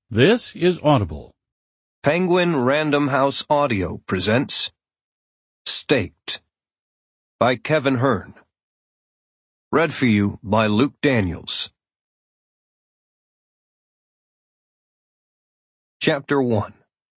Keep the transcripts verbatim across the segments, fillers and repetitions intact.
This is Audible. Penguin Random House Audio presents Staked by Kevin Hearn. Read for you by Luke Daniels. Chapter one.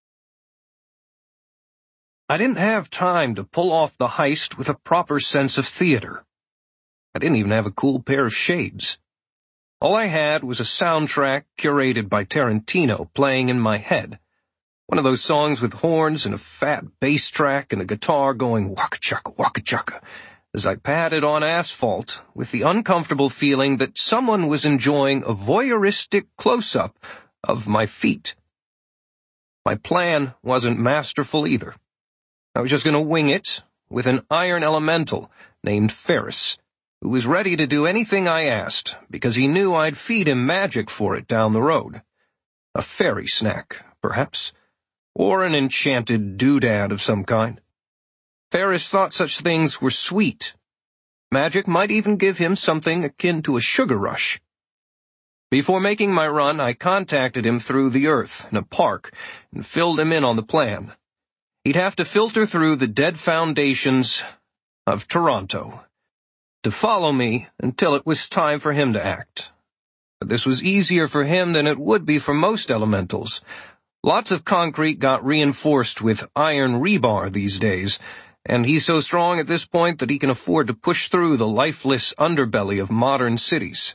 I didn't have time to pull off the heist with a proper sense of theater. I didn't even have a cool pair of shades. All I had was a soundtrack curated by Tarantino playing in my head. One of those songs with horns and a fat bass track and a guitar going waka-chaka, waka-chaka, as I padded on asphalt with the uncomfortable feeling that someone was enjoying a voyeuristic close-up of my feet. My plan wasn't masterful either. I was just going to wing it with an iron elemental named Ferris, who was ready to do anything I asked because he knew I'd feed him magic for it down the road. A fairy snack, perhaps, or an enchanted doodad of some kind. Ferris thought such things were sweet. Magic might even give him something akin to a sugar rush. Before making my run, I contacted him through the earth in a park and filled him in on the plan. He'd have to filter through the dead foundations of Toronto to follow me until it was time for him to act. But this was easier for him than it would be for most elementals. Lots of concrete got reinforced with iron rebar these days, and he's so strong at this point that he can afford to push through the lifeless underbelly of modern cities.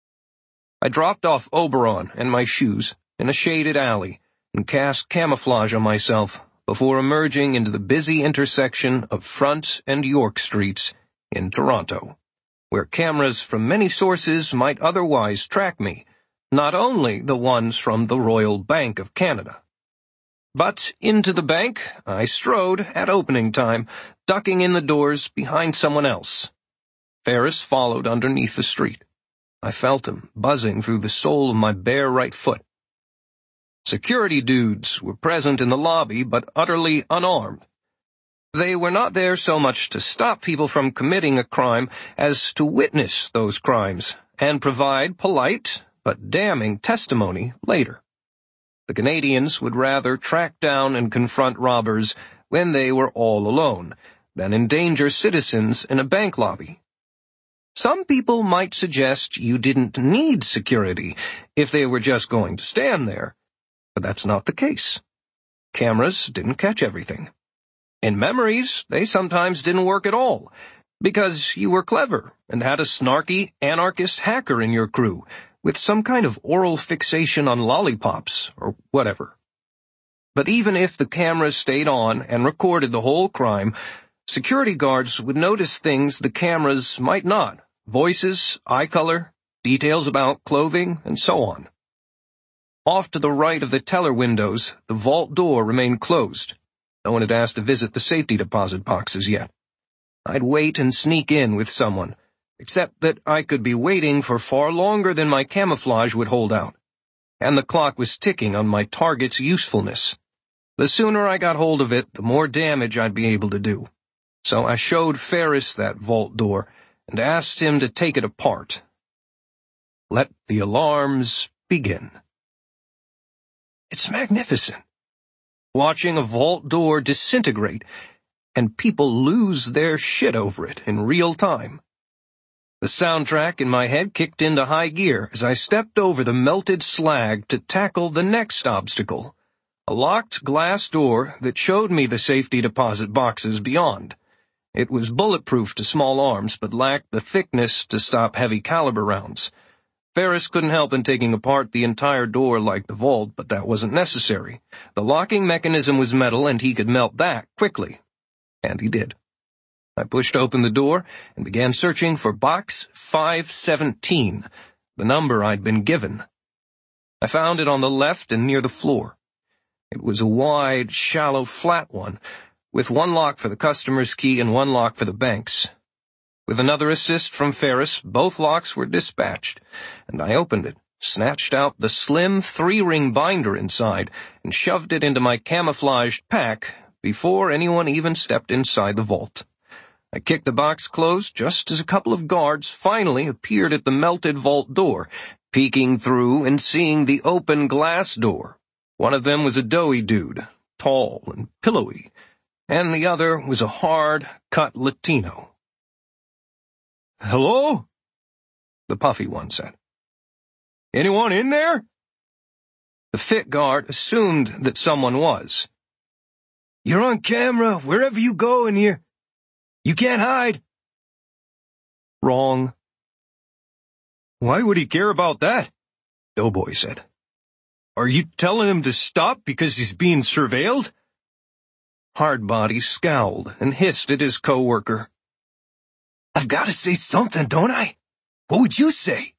I dropped off Oberon and my shoes in a shaded alley and cast camouflage on myself before emerging into the busy intersection of Front and York Streets in Toronto, where cameras from many sources might otherwise track me, not only the ones from the Royal Bank of Canada. But into the bank I strode at opening time, ducking in the doors behind someone else. Ferris followed underneath the street. I felt him buzzing through the sole of my bare right foot. Security dudes were present in the lobby, but utterly unarmed. They were not there so much to stop people from committing a crime as to witness those crimes and provide polite but damning testimony later. The Canadians would rather track down and confront robbers when they were all alone than endanger citizens in a bank lobby. Some people might suggest you didn't need security if they were just going to stand there, but that's not the case. Cameras didn't catch everything. In memories, they sometimes didn't work at all, because you were clever and had a snarky anarchist hacker in your crew with some kind of oral fixation on lollipops or whatever. But even if the cameras stayed on and recorded the whole crime, security guards would notice things the cameras might not: voices, eye color, details about clothing, and so on. Off to the right of the teller windows, the vault door remained closed. No one had asked to visit the safety deposit boxes yet. I'd wait and sneak in with someone, except that I could be waiting for far longer than my camouflage would hold out, and the clock was ticking on my target's usefulness. The sooner I got hold of it, the more damage I'd be able to do. So I showed Ferris that vault door and asked him to take it apart. Let the alarms begin. It's magnificent. Watching a vault door disintegrate, and people lose their shit over it in real time. The soundtrack in my head kicked into high gear as I stepped over the melted slag to tackle the next obstacle, a locked glass door that showed me the safety deposit boxes beyond. It was bulletproof to small arms, but lacked the thickness to stop heavy caliber rounds. Ferris couldn't help in taking apart the entire door like the vault, but that wasn't necessary. The locking mechanism was metal, and he could melt that quickly. And he did. I pushed open the door and began searching for box five seventeen, the number I'd been given. I found it on the left and near the floor. It was a wide, shallow, flat one, with one lock for the customer's key and one lock for the bank's. With another assist from Ferris, both locks were dispatched, and I opened it, snatched out the slim three-ring binder inside, and shoved it into my camouflaged pack before anyone even stepped inside the vault. I kicked the box closed just as a couple of guards finally appeared at the melted vault door, peeking through and seeing the open glass door. One of them was a doughy dude, tall and pillowy, and the other was a hard-cut Latino. "Hello?" the puffy one said. "Anyone in there?" The fit guard assumed that someone was. "You're on camera wherever you go in here. You can't hide." Wrong. "Why would he care about that?" Doughboy said. "Are you telling him to stop because he's being surveilled?" Hardbody scowled and hissed at his co-worker. "I've got to say something, don't I? What would you say?"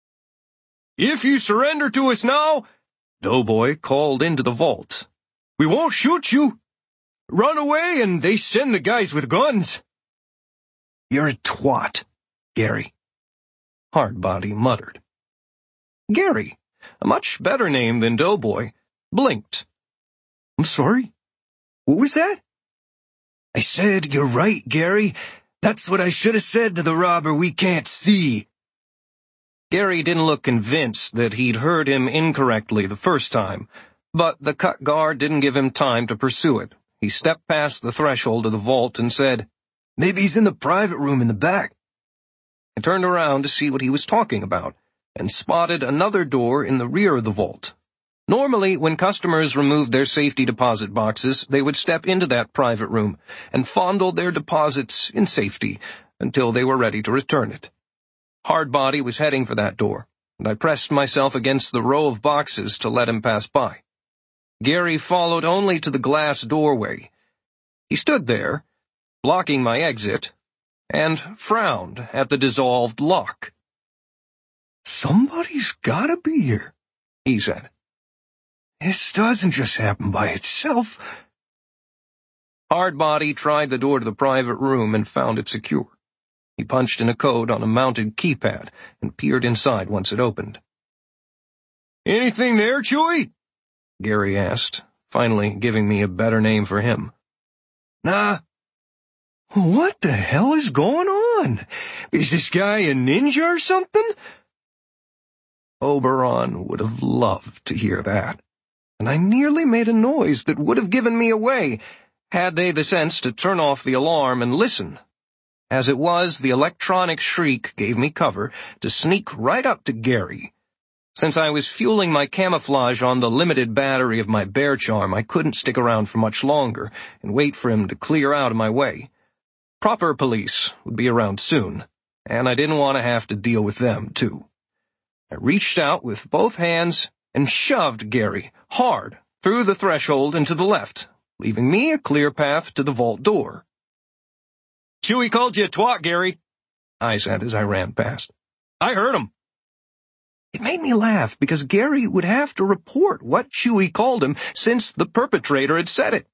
"If you surrender to us now," Doughboy called into the vault, "we won't shoot you. Run away and they send the guys with guns." "You're a twat, Gary," Hardbody muttered. Gary, a much better name than Doughboy, blinked. "I'm sorry? What was that?" "I said, you're right, Gary. That's what I should have said to the robber we can't see." Gary didn't look convinced that he'd heard him incorrectly the first time, but the cut guard didn't give him time to pursue it. He stepped past the threshold of the vault and said, "Maybe he's in the private room in the back." I turned around to see what he was talking about, and spotted another door in the rear of the vault. Normally, when customers removed their safety deposit boxes, they would step into that private room and fondle their deposits in safety until they were ready to return it. Hardbody was heading for that door, and I pressed myself against the row of boxes to let him pass by. Gary followed only to the glass doorway. He stood there, blocking my exit, and frowned at the dissolved lock. "Somebody's gotta be here," he said. "This doesn't just happen by itself." Hardbody tried the door to the private room and found it secure. He punched in a code on a mounted keypad and peered inside once it opened. "Anything there, Chewie?" Gary asked, finally giving me a better name for him. "Nah." "What the hell is going on? Is this guy a ninja or something?" Oberon would have loved to hear that, and I nearly made a noise that would have given me away, had they the sense to turn off the alarm and listen. As it was, the electronic shriek gave me cover to sneak right up to Gary. Since I was fueling my camouflage on the limited battery of my bear charm, I couldn't stick around for much longer and wait for him to clear out of my way. Proper police would be around soon, and I didn't want to have to deal with them, too. I reached out with both hands and shoved Gary hard through the threshold and to the left, leaving me a clear path to the vault door. "Chewie called you a twat, Gary," I said as I ran past. "I heard him." It made me laugh because Gary would have to report what Chewie called him since the perpetrator had said it.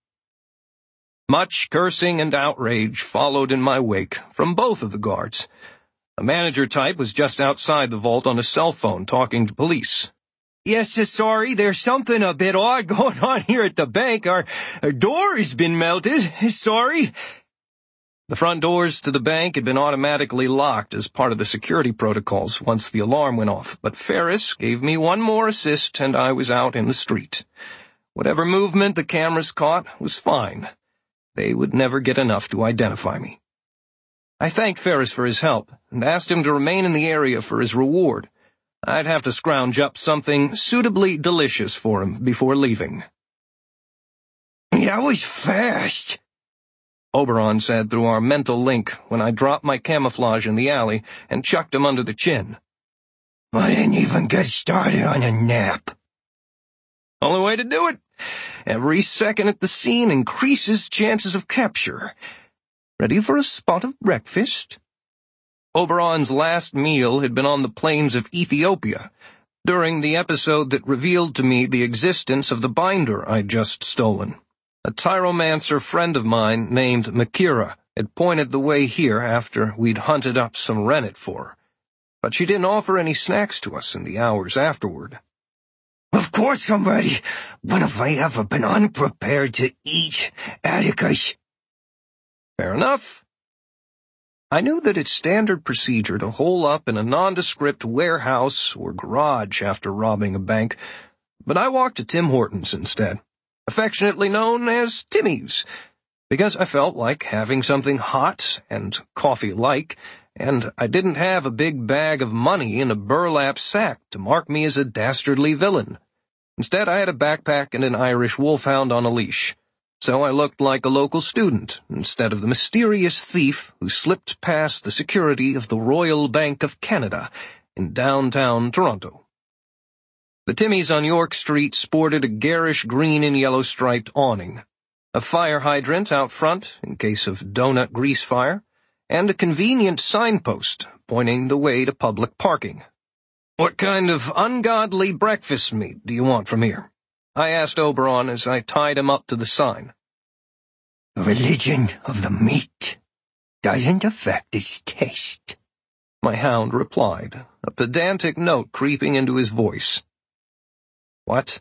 Much cursing and outrage followed in my wake from both of the guards. A manager type was just outside the vault on a cell phone talking to police. "Yes, sorry, there's something a bit odd going on here at the bank. Our, our door has been melted. Sorry." The front doors to the bank had been automatically locked as part of the security protocols once the alarm went off, but Ferris gave me one more assist and I was out in the street. Whatever movement the cameras caught was fine. They would never get enough to identify me. I thanked Ferris for his help and asked him to remain in the area for his reward. I'd have to scrounge up something suitably delicious for him before leaving. "That was fast," Oberon said through our mental link when I dropped my camouflage in the alley and chucked him under the chin. "I didn't even get started on a nap." Only way to do it. Every second at the scene increases chances of capture. Ready for a spot of breakfast? Oberon's last meal had been on the plains of Ethiopia, during the episode that revealed to me the existence of the binder I'd just stolen. A tyromancer friend of mine named Makira had pointed the way here after we'd hunted up some rennet for her, but she didn't offer any snacks to us in the hours afterward. "Of course I'm ready. When have I ever been unprepared to eat, Atticus?" Fair enough. I knew that it's standard procedure to hole up in a nondescript warehouse or garage after robbing a bank, but I walked to Tim Hortons instead, affectionately known as Timmy's, because I felt like having something hot and coffee-like, and I didn't have a big bag of money in a burlap sack to mark me as a dastardly villain. Instead, I had a backpack and an Irish wolfhound on a leash, so I looked like a local student instead of the mysterious thief who slipped past the security of the Royal Bank of Canada in downtown Toronto. The Timmy's on York Street sported a garish green and yellow striped awning, a fire hydrant out front in case of donut grease fire, and a convenient signpost pointing the way to public parking. "What kind of ungodly breakfast meat do you want from here?" I asked Oberon as I tied him up to the sign. "The religion of the meat doesn't affect its taste," my hound replied, a pedantic note creeping into his voice. "What?"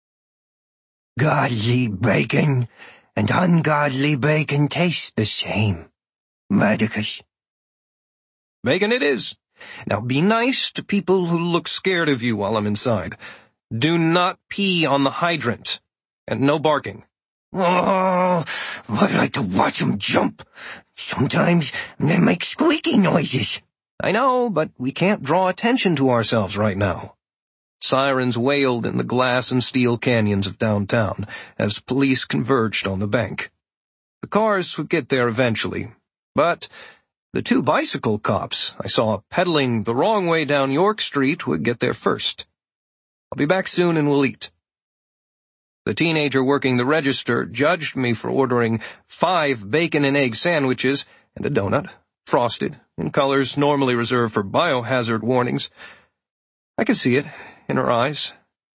"Godly bacon and ungodly bacon taste the same, Medicus." "Bacon it is. Now be nice to people who look scared of you while I'm inside. Do not pee on the hydrant, and no barking." "Oh, I'd like to watch 'em jump. Sometimes they make squeaky noises." "I know, but we can't draw attention to ourselves right now." Sirens wailed in the glass and steel canyons of downtown as police converged on the bank. The cars would get there eventually, but the two bicycle cops I saw pedaling the wrong way down York Street would get there first. "I'll be back soon and we'll eat." The teenager working the register judged me for ordering five bacon and egg sandwiches and a donut, frosted, in colors normally reserved for biohazard warnings. I could see it in her eyes.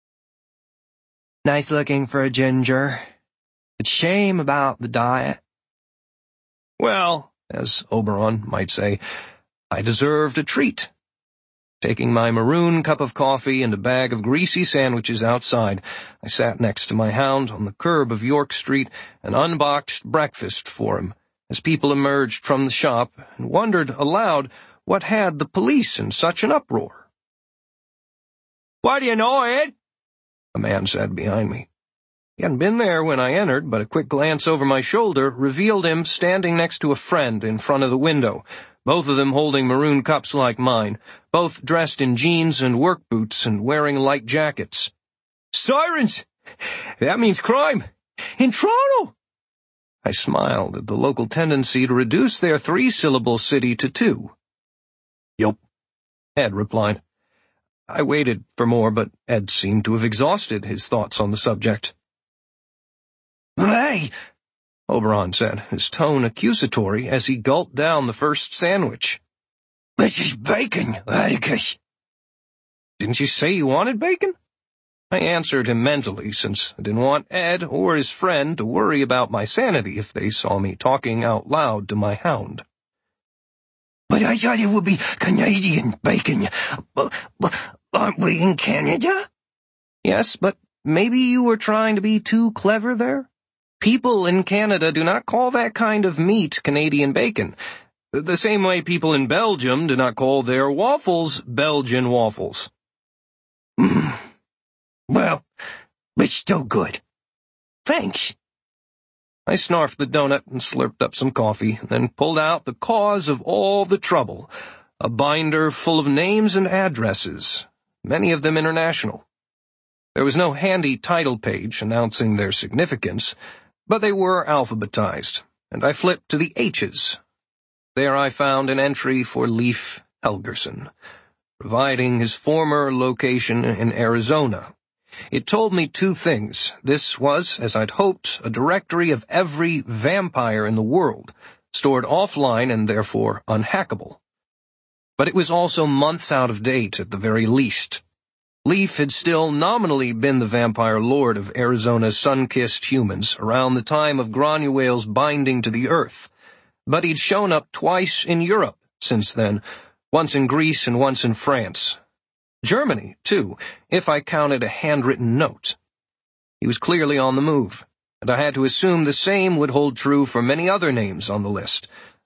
"Nice looking for a ginger. It's shame about the diet." Well, as Oberon might say, I deserved a treat. Taking my maroon cup of coffee and a bag of greasy sandwiches outside, I sat next to my hound on the curb of York Street and unboxed breakfast for him as people emerged from the shop and wondered aloud what had the police in such an uproar. "What do you know, Ed?" a man said behind me. He hadn't been there when I entered, but a quick glance over my shoulder revealed him standing next to a friend in front of the window, both of them holding maroon cups like mine, both dressed in jeans and work boots and wearing light jackets. "Sirens! That means crime! In Toronto!" I smiled at the local tendency to reduce their three-syllable city to two. "Yup," Ed replied. I waited for more, but Ed seemed to have exhausted his thoughts on the subject. "Hey," Oberon said, his tone accusatory as he gulped down the first sandwich. "This is bacon, Atticus." "Didn't you say you wanted bacon?" I answered him mentally, since I didn't want Ed or his friend to worry about my sanity if they saw me talking out loud to my hound. "But I thought it would be Canadian bacon. But, but aren't we in Canada?" "Yes, but maybe you were trying to be too clever there? People in Canada do not call that kind of meat Canadian bacon, the same way people in Belgium do not call their waffles Belgian waffles." Mm. "Well, it's still good. Thanks." I snarfed the donut and slurped up some coffee, then pulled out the cause of all the trouble, a binder full of names and addresses, many of them international. There was no handy title page announcing their significance, but they were alphabetized, and I flipped to the H's. There I found an entry for Leif Helgerson, providing his former location in Arizona. It told me two things. This was, as I'd hoped, a directory of every vampire in the world, stored offline and therefore unhackable. But it was also months out of date at the very least. Leif had still nominally been the vampire lord of Arizona's sun-kissed humans around the time of Granuail's binding to the earth, but he'd shown up twice in Europe since then, once in Greece and once in France. Germany, too, if I counted a handwritten note. He was clearly on the move, and I had to assume the same would hold true for many other names on the list,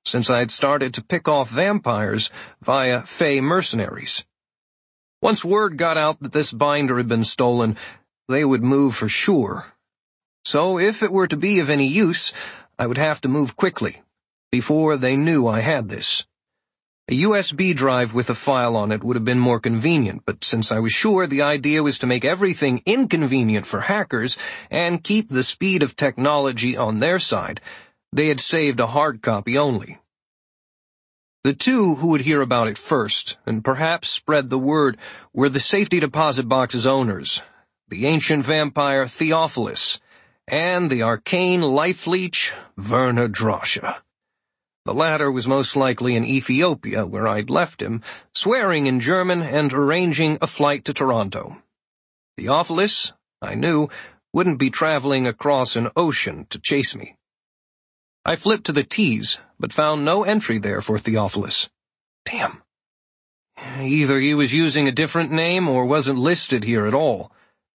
since I had started to pick off vampires via Fey mercenaries. Once word got out that this binder had been stolen, they would move for sure. So if it were to be of any use, I would have to move quickly, before they knew I had this. A U S B drive with a file on it would have been more convenient, but since I was sure the idea was to make everything inconvenient for hackers and keep the speed of technology on their side, they had saved a hard copy only. The two who would hear about it first, and perhaps spread the word, were the safety deposit box's owners, the ancient vampire Theophilus, and the arcane life leech Werner Drosche. The latter was most likely in Ethiopia, where I'd left him, swearing in German and arranging a flight to Toronto. Theophilus, I knew, wouldn't be traveling across an ocean to chase me. I flipped to the T's, but found no entry there for Theophilus. Damn. Either he was using a different name or wasn't listed here at all.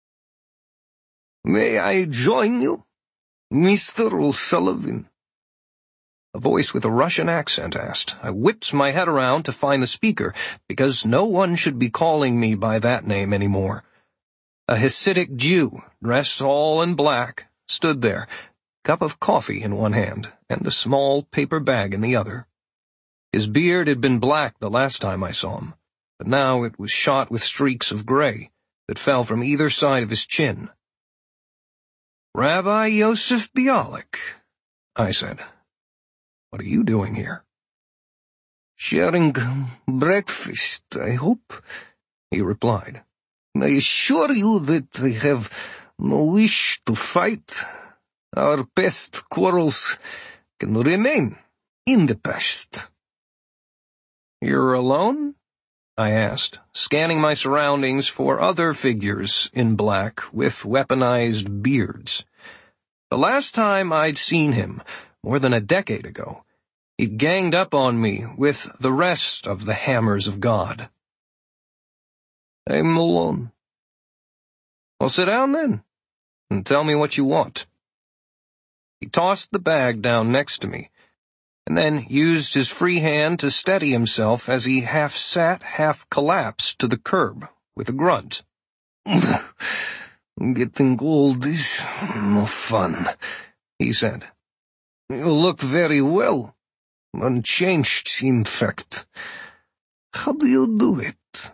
"May I join you, Mister O'Sullivan?" A voice with a Russian accent asked. I whipped my head around to find the speaker, because no one should be calling me by that name anymore. A Hasidic Jew, dressed all in black, stood there, cup of coffee in one hand, and a small paper bag in the other. His beard had been black the last time I saw him, but now it was shot with streaks of gray that fell from either side of his chin. "Rabbi Yosef Bialik," I said. "What are you doing here?" "Sharing breakfast, I hope," he replied. "I assure you that I have no wish to fight. Our past quarrels can remain in the past." "You're alone?" I asked, scanning my surroundings for other figures in black with weaponized beards. The last time I'd seen him, more than a decade ago, he'd ganged up on me with the rest of the Hammers of God. "I'm alone." "Well, sit down then, and tell me what you want." He tossed the bag down next to me, and then used his free hand to steady himself as he half sat, half collapsed to the curb, with a grunt. "Getting old is no fun," he said. "You look very well. Unchanged, in fact. How do you do it?"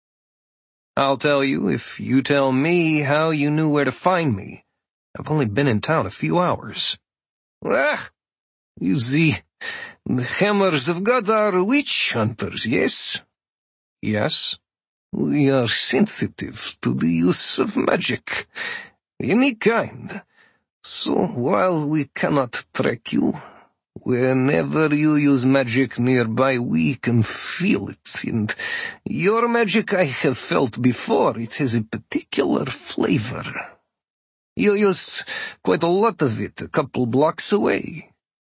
"I'll tell you if you tell me how you knew where to find me. I've only been in town a few hours." "Ah, you see, the Hammers of God are witch hunters, yes?" "Yes." "We are sensitive to the use of magic, any kind. So while we cannot track you, whenever you use magic nearby, we can feel it, and your magic I have felt before. It has a particular flavor. You use quite a lot of it a couple blocks away."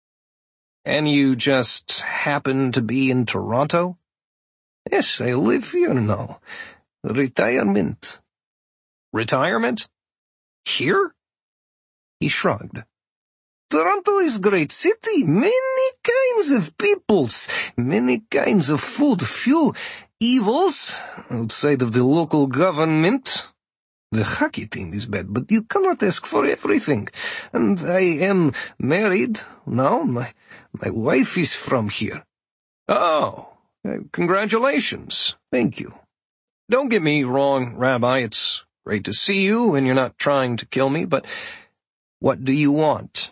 "And you just happen to be in Toronto?" "Yes, I live here now. Retirement." "Retirement? Here?" He shrugged. "Toronto is a great city. Many kinds of peoples, many kinds of food, few evils outside of the local government. The hockey team is bad, but you cannot ask for everything. And I am married now. My, my wife is from here." "Oh, congratulations." "Thank you." "Don't get me wrong, Rabbi, it's great to see you and you're not trying to kill me, but what do you want?"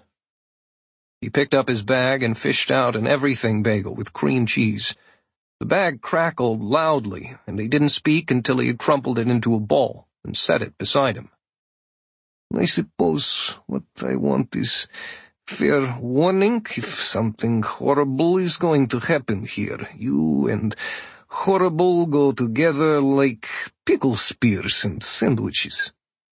He picked up his bag and fished out an everything bagel with cream cheese. The bag crackled loudly, and he didn't speak until he had crumpled it into a ball and set it beside him. "I suppose what I want is fair warning if something horrible is going to happen here. You and horrible go together like pickle spears and sandwiches."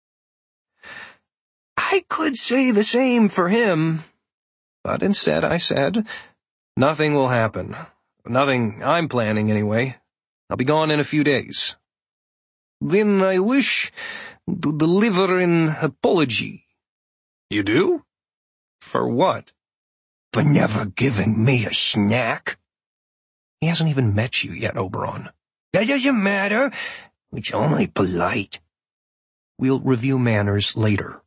I could say the same for him, but instead I said, "Nothing will happen. Nothing I'm planning, anyway. I'll be gone in a few days." "Then I wish to deliver an apology." "You do? For what?" for never giving me a snack. He hasn't even met you yet, Oberon. That doesn't matter. It's only polite. We'll review manners later.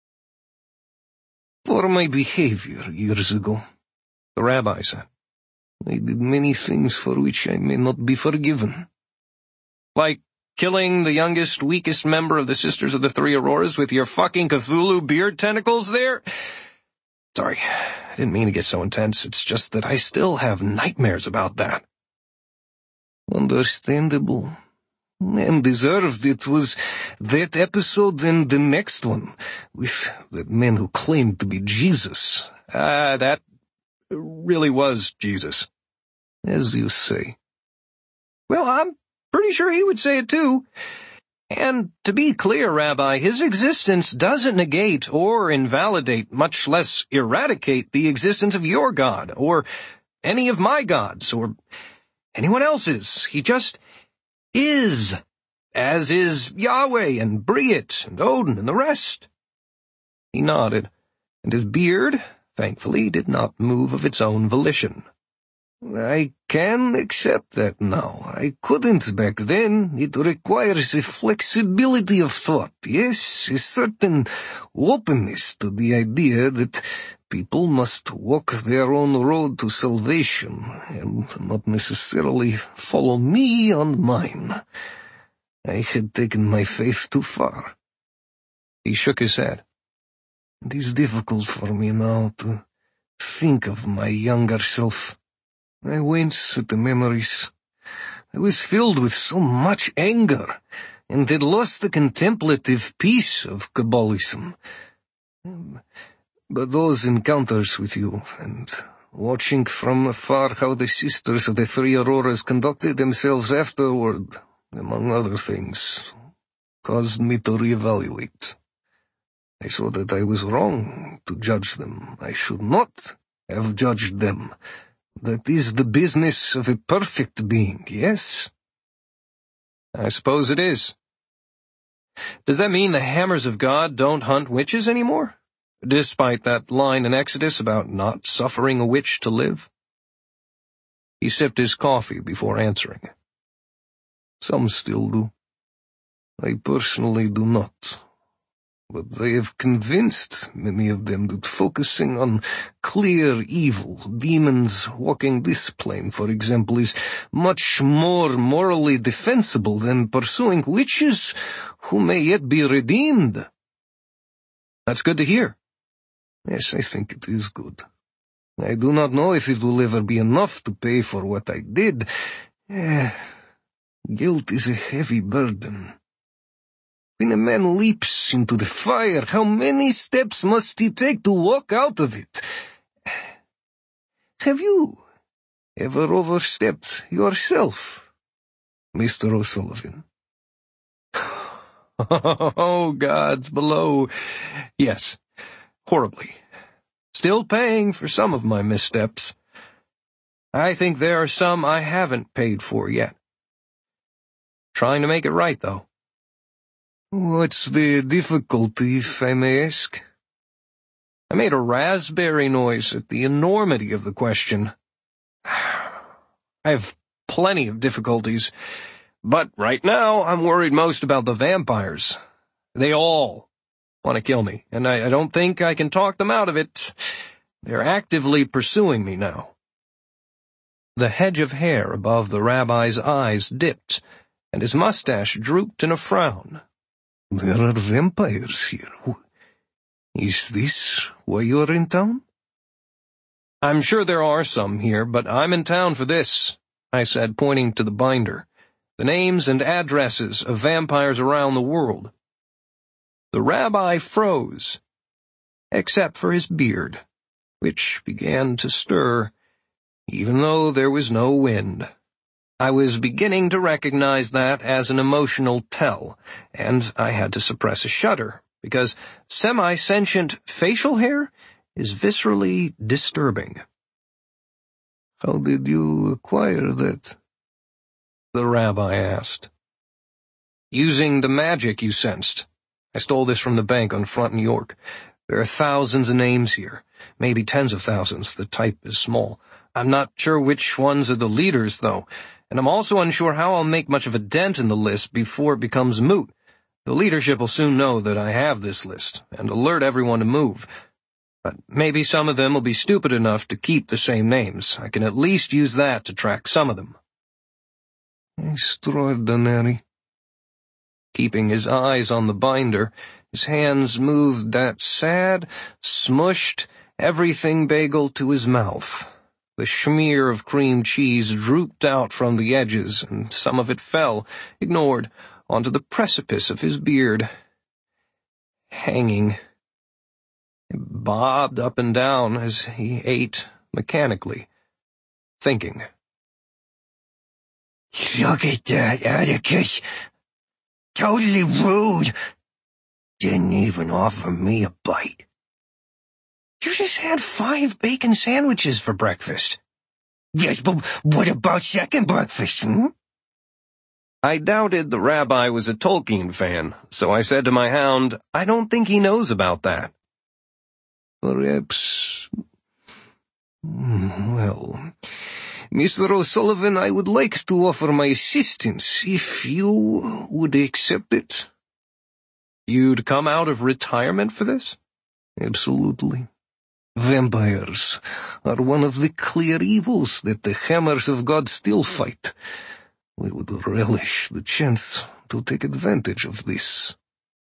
For my behavior years ago, the rabbi said, I did many things for which I may not be forgiven. Like killing the youngest, weakest member of the Sisters of the Three Auroras with your fucking Cthulhu beard tentacles there? Sorry, I didn't mean to get so intense. It's just that I still have nightmares about that. Understandable. And deserved. It was that episode and the next one, with that man who claimed to be Jesus. Ah, uh, that really was Jesus. As you say. Well, I'm pretty sure he would say it too. And to be clear, Rabbi, his existence doesn't negate or invalidate, much less eradicate, the existence of your God, or any of my gods, or anyone else's. He just is, as is Yahweh and Briet and Odin and the rest. He nodded, and his beard, thankfully, did not move of its own volition. I can accept that now. I couldn't back then. It requires a flexibility of thought, yes, a certain openness to the idea that people must walk their own road to salvation, and not necessarily follow me on mine. I had taken my faith too far. He shook his head. It is difficult for me now to think of my younger self. I wince at the memories. I was filled with so much anger, and had lost the contemplative peace of Kabbalism. But those encounters with you, and watching from afar how the Sisters of the Three Auroras conducted themselves afterward, among other things, caused me to reevaluate. I saw that I was wrong to judge them. I should not have judged them. That is the business of a perfect being, yes? I suppose it is. Does that mean the hammers of God don't hunt witches anymore? Despite that line in Exodus about not suffering a witch to live? He sipped his coffee before answering. Some still do. I personally do not. But they have convinced many of them that focusing on clear evil, demons walking this plane, for example, is much more morally defensible than pursuing witches who may yet be redeemed. That's good to hear. Yes, I think it is good. I do not know if it will ever be enough to pay for what I did. Eh, guilt is a heavy burden. When a man leaps into the fire, how many steps must he take to walk out of it? Have you ever overstepped yourself, Mister O'Sullivan? Oh, gods below. Yes, horribly. Still paying for some of my missteps. I think there are some I haven't paid for yet. Trying to make it right, though. What's the difficulty, if I may ask? I made a raspberry noise at the enormity of the question. I have plenty of difficulties, but right now I'm worried most about the vampires. They all want to kill me, and I, I don't think I can talk them out of it. They're actively pursuing me now. The hedge of hair above the rabbi's eyes dipped, and his mustache drooped in a frown. There are vampires here. Is this why you're in town? I'm sure there are some here, but I'm in town for this, I said, pointing to the binder. The names and addresses of vampires around the world. The rabbi froze, except for his beard, which began to stir, even though there was no wind. I was beginning to recognize that as an emotional tell, and I had to suppress a shudder, because semi-sentient facial hair is viscerally disturbing. How did you acquire that? The rabbi asked. Using the magic you sensed. I stole this from the bank on Front New York. There are thousands of names here, maybe tens of thousands. The type is small. I'm not sure which ones are the leaders, though, and I'm also unsure how I'll make much of a dent in the list before it becomes moot. The leadership will soon know that I have this list, and alert everyone to move. But maybe some of them will be stupid enough to keep the same names. I can at least use that to track some of them. Extraordinary. Keeping his eyes on the binder, his hands moved that sad, smushed everything bagel to his mouth. The schmear of cream cheese drooped out from the edges, and some of it fell, ignored, onto the precipice of his beard. Hanging. It bobbed up and down as he ate mechanically, thinking. Look at that, Atticus. Totally rude. Didn't even offer me a bite. You just had five bacon sandwiches for breakfast. Yes, but what about second breakfast, hmm? I doubted the rabbi was a Tolkien fan, so I said to my hound, I don't think he knows about that. Perhaps... Well... Mister O'Sullivan, I would like to offer my assistance, if you would accept it. You'd come out of retirement for this? Absolutely. Vampires are one of the clear evils that the Hammers of God still fight. We would relish the chance to take advantage of this.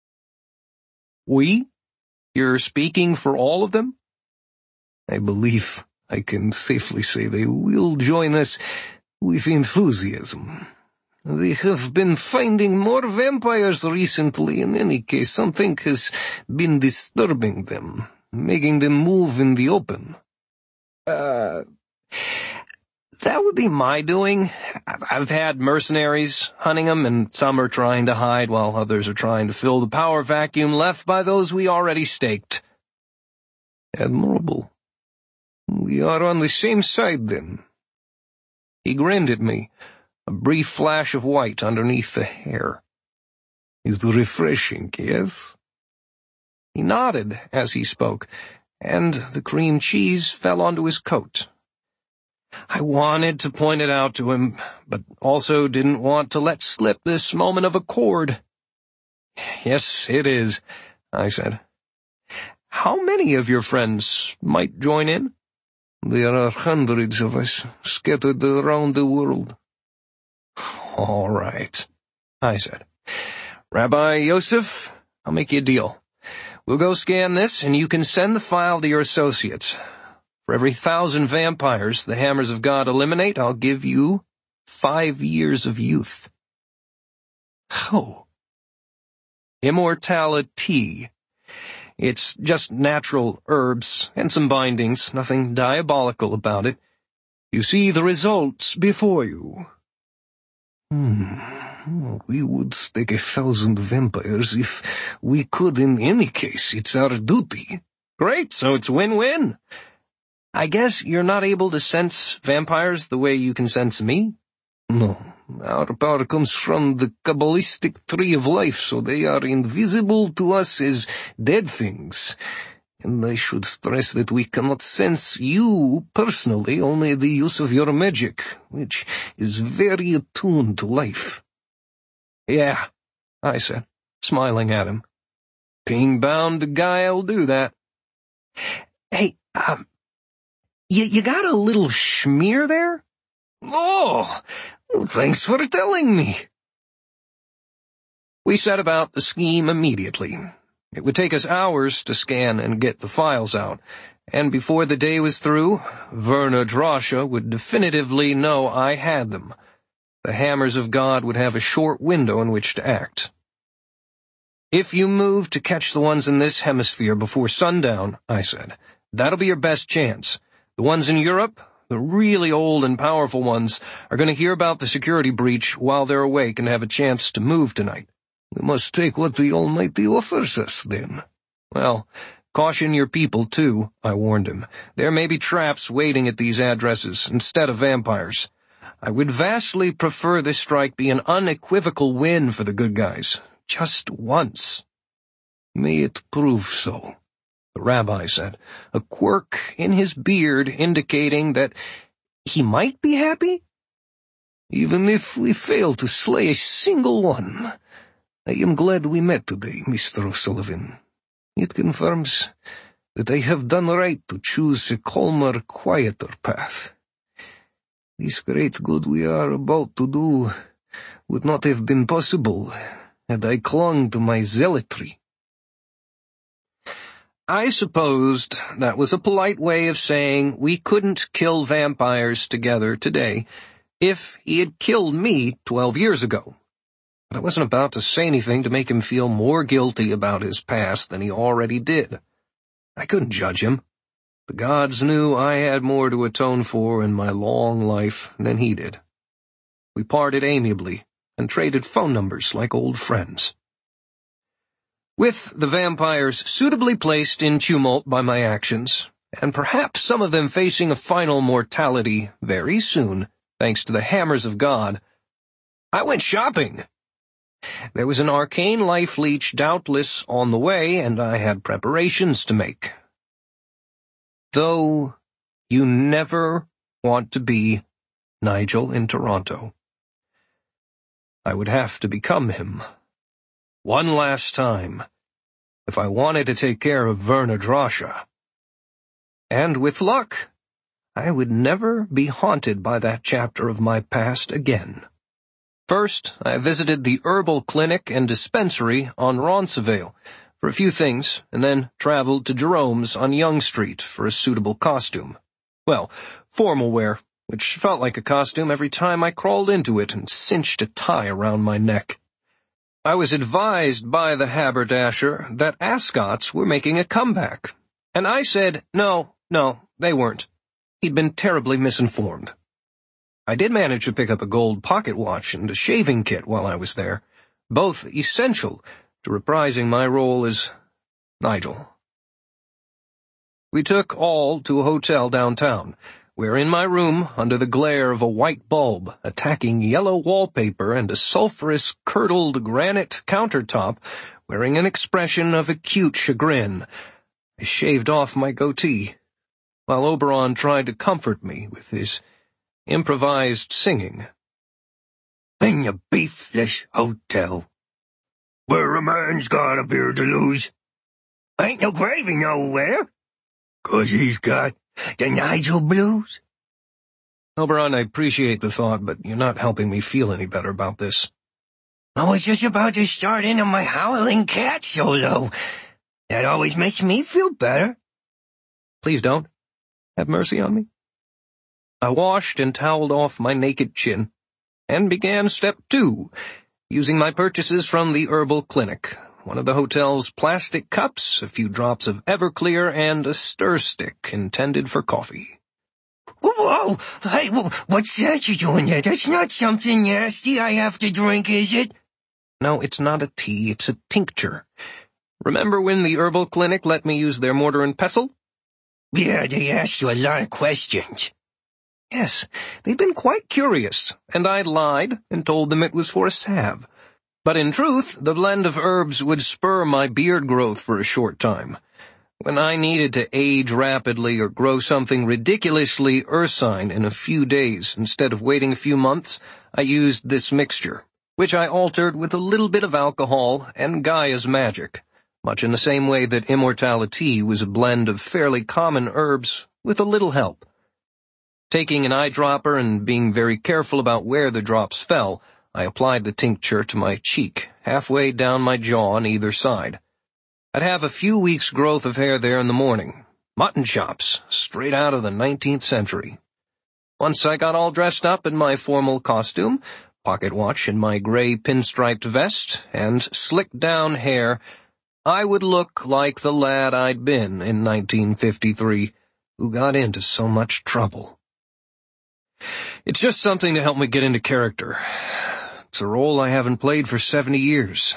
We? You're speaking for all of them? I believe I can safely say they will join us with enthusiasm. They have been finding more vampires recently. In any case, something has been disturbing them, making them move in the open. Uh, that would be my doing. I've had mercenaries hunting them, and some are trying to hide while others are trying to fill the power vacuum left by those we already staked. Admirable. We are on the same side, then. He grinned at me, a brief flash of white underneath the hair. Is refreshing, yes? He nodded as he spoke, and the cream cheese fell onto his coat. I wanted to point it out to him, but also didn't want to let slip this moment of accord. Yes, it is, I said. How many of your friends might join in? There are hundreds of us, scattered around the world. All right, I said. Rabbi Yosef, I'll make you a deal. We'll go scan this, and you can send the file to your associates. For every thousand vampires the Hammers of God eliminate, I'll give you five years of youth. How? Immortality. It's just natural herbs and some bindings, nothing diabolical about it. You see the results before you. Hmm. We would stake a thousand vampires if we could. In any case, it's our duty. Great, so it's win-win. I guess you're not able to sense vampires the way you can sense me? No. Our power comes from the Kabbalistic tree of life, so they are invisible to us as dead things. And I should stress that we cannot sense you personally, only the use of your magic, which is very attuned to life. Yeah, I said, smiling at him. Being bound to Guy'll do that. Hey, um, you, you got a little schmear there? Oh, well, thanks for telling me. We set about the scheme immediately. It would take us hours to scan and get the files out, and before the day was through, Werner Droscha would definitively know I had them. The Hammers of God would have a short window in which to act. If you move to catch the ones in this hemisphere before sundown, I said, that'll be your best chance. The ones in Europe, the really old and powerful ones, are going to hear about the security breach while they're awake and have a chance to move tonight. We must take what the Almighty offers us, then. Well, caution your people, too, I warned him. There may be traps waiting at these addresses instead of vampires. I would vastly prefer this strike be an unequivocal win for the good guys. Just once. May it prove so. the rabbi said, a quirk in his beard indicating that he might be happy. Even if we fail to slay a single one, I am glad we met today, Mister O'Sullivan. It confirms that I have done right to choose a calmer, quieter path. This great good we are about to do would not have been possible had I clung to my zealotry. I supposed that was a polite way of saying we couldn't kill vampires together today if he had killed me twelve years ago. But I wasn't about to say anything to make him feel more guilty about his past than he already did. I couldn't judge him. The gods knew I had more to atone for in my long life than he did. We parted amiably and traded phone numbers like old friends. With the vampires suitably placed in tumult by my actions, and perhaps some of them facing a final mortality very soon, thanks to the hammers of God, I went shopping. There was an arcane life leech doubtless on the way, and I had preparations to make. Though you never want to be Nigel in Toronto, I would have to become him. One last time, if I wanted to take care of Verna Drasha. And with luck, I would never be haunted by that chapter of my past again. First, I visited the herbal clinic and dispensary on Roncesvalles for a few things, and then traveled to Jerome's on Yonge Street for a suitable costume. Well, formal wear, which felt like a costume every time I crawled into it and cinched a tie around my neck. I was advised by the haberdasher that ascots were making a comeback, and I said, no, no, they weren't. He'd been terribly misinformed. I did manage to pick up a gold pocket watch and a shaving kit while I was there, both essential to reprising my role as Nigel. We took all to a hotel downtown, where in my room, under the glare of a white bulb attacking yellow wallpaper and a sulphurous, curdled granite countertop wearing an expression of acute chagrin, I shaved off my goatee, while Oberon tried to comfort me with his improvised singing. In a beefless hotel, where a man's got a beard to lose, ain't no gravy nowhere, 'cause he's got the Nigel blues. Oberon, I appreciate the thought, but you're not helping me feel any better about this. I was just about to start into my Howling Cat solo. That always makes me feel better. Please don't. Have mercy on me. I washed and toweled off my naked chin, and began step two, using my purchases from the herbal clinic, one of the hotel's plastic cups, a few drops of Everclear, and a stir stick intended for coffee. Whoa! Hey, what's that you're doing there? That's not something nasty I have to drink, is it? No, it's not a tea, it's a tincture. Remember when the herbal clinic let me use their mortar and pestle? Yeah, they asked you a lot of questions. Yes, they'd been quite curious, and I lied and told them it was for a salve. But in truth, the blend of herbs would spur my beard growth for a short time. When I needed to age rapidly or grow something ridiculously ursine in a few days instead of waiting a few months, I used this mixture, which I altered with a little bit of alcohol and Gaia's magic, much in the same way that immortality was a blend of fairly common herbs with a little help. Taking an eyedropper and being very careful about where the drops fell, I applied the tincture to my cheek, halfway down my jaw on either side. I'd have a few weeks' growth of hair there in the morning. Mutton chops, straight out of the nineteenth century. Once I got all dressed up in my formal costume, pocket watch in my gray pinstriped vest, and slicked down hair, I would look like the lad I'd been in nineteen fifty-three, who got into so much trouble. It's just something to help me get into character. It's a role I haven't played for seventy years.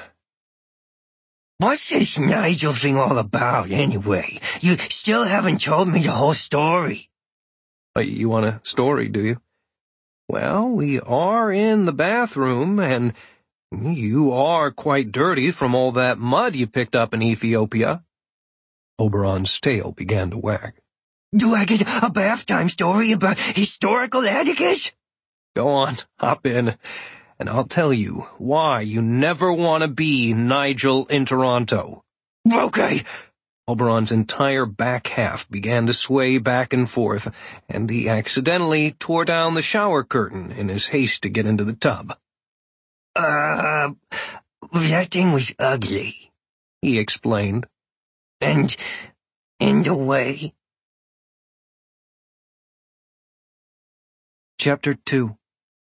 What's this Nigel thing all about, anyway? You still haven't told me the whole story. Uh, you want a story, do you? Well, we are in the bathroom, and you are quite dirty from all that mud you picked up in Ethiopia. Oberon's tail began to wag. Do I get a bath time story about historical Atticus? Go on, hop in, and I'll tell you why you never want to be Nigel in Toronto. Okay. Oberon's entire back half began to sway back and forth, and he accidentally tore down the shower curtain in his haste to get into the tub. Uh, that thing was ugly, he explained. And, in the way. Chapter two.